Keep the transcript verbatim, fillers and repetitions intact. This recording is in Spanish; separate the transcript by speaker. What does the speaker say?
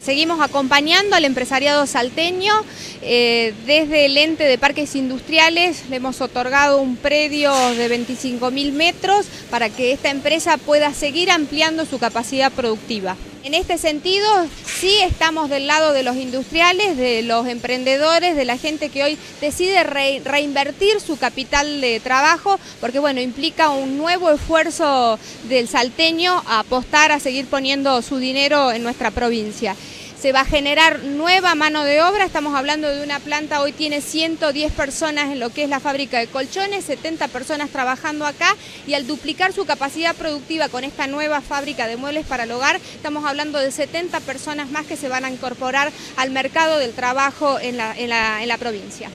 Speaker 1: Seguimos acompañando al empresariado salteño. Eh, desde el ente de parques industriales le hemos otorgado un predio de veinticinco mil metros para que esta empresa pueda seguir ampliando su capacidad productiva. En este sentido, sí estamos del lado de los industriales, de los emprendedores, de la gente que hoy decide re reinvertir su capital de trabajo, porque bueno, implica un nuevo esfuerzo del salteño a apostar a seguir poniendo su dinero en nuestra provincia. Se va a generar nueva mano de obra, estamos hablando de una planta, hoy tiene ciento diez personas en lo que es la fábrica de colchones, setenta personas trabajando acá, y al duplicar su capacidad productiva con esta nueva fábrica de muebles para el hogar, estamos hablando de setenta personas más que se van a incorporar al mercado del trabajo en la, en la, en la provincia.